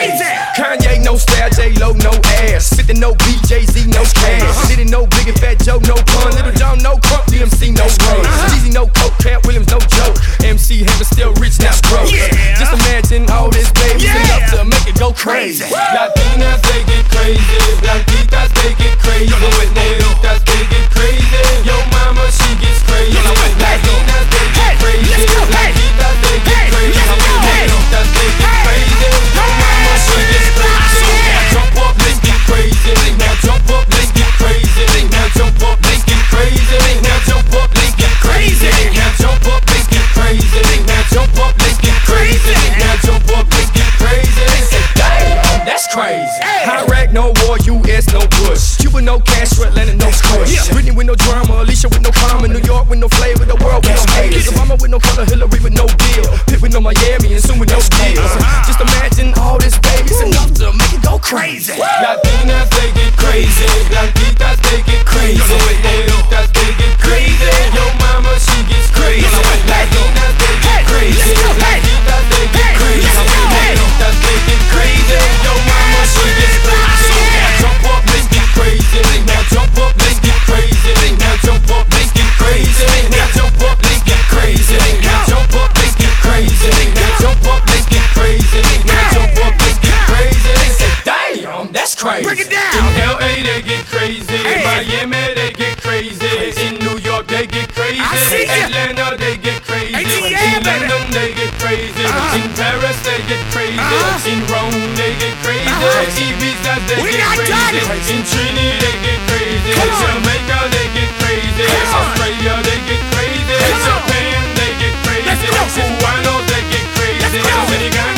crazy. Kanye, no style, J-Lo, no ass. 50, no beat, Jay-Z, no cash. Diddy, no Big and Fat Joe, no pun. Little John, no crump, DMC, no run. Easy, no coke, Cat Williams, no joke. MC Hammer still rich, not broke. Just imagine all this babies enough to make it go crazy. Latinas, they get crazy. Blanquitas, they get crazy. Negritas, they get crazy. Yo mama, she gets crazy. Latinas, they get crazy. Blanquitas, they get crazy. Negritas, they get crazy. Yo mama, she gets crazy. Now jump up, let's get crazy. Now jump up, let's get crazy. Now jump up, let's get crazy. Now jump up, let's get crazy. Now jump up, let's get crazy. Now jump up, let's get crazy. Now jump up, let's get crazy. Say, damn, that's crazy. Iraq, no war, US, no Bush. Cuba, no Castro, Atlanta, no Kush. Britney with no drama, Alicia with no karma. New York with no flavor, the world with no haters. Obama with no color, Hillary with no deal. Pitt with no Miami, and soon with no deals. Just imagine all this babies enough to make it go crazy. Latinas, they get crazy. Blanquitas, they get crazy. Negritas, they get crazy. Yo mama, she gets crazy. Latinas, they get crazy. Blanquitas, they get crazy. Negritas, they get crazy. Yo mama, she gets crazy. Now jump up, let's get crazy. Now jump up, let's get crazy. Now jump up, let's get crazy. Now jump up, let's get crazy. Now jump up, let's get crazy. Now jump up, let's get crazy. Now jump up, let's get crazy. Say, damn, that's crazy. Break it down. In LA they get crazy. In Miami they get crazy. In New York they get crazy. Atlanta they get crazy. In London they get crazy. In Paris they get crazy. In Rome they get crazy. Ibiza they get crazy. In Trinidad they get crazy. Jamaica they get crazy. Australia they get crazy. Japan they get crazy. Cubano they get crazy. Dominican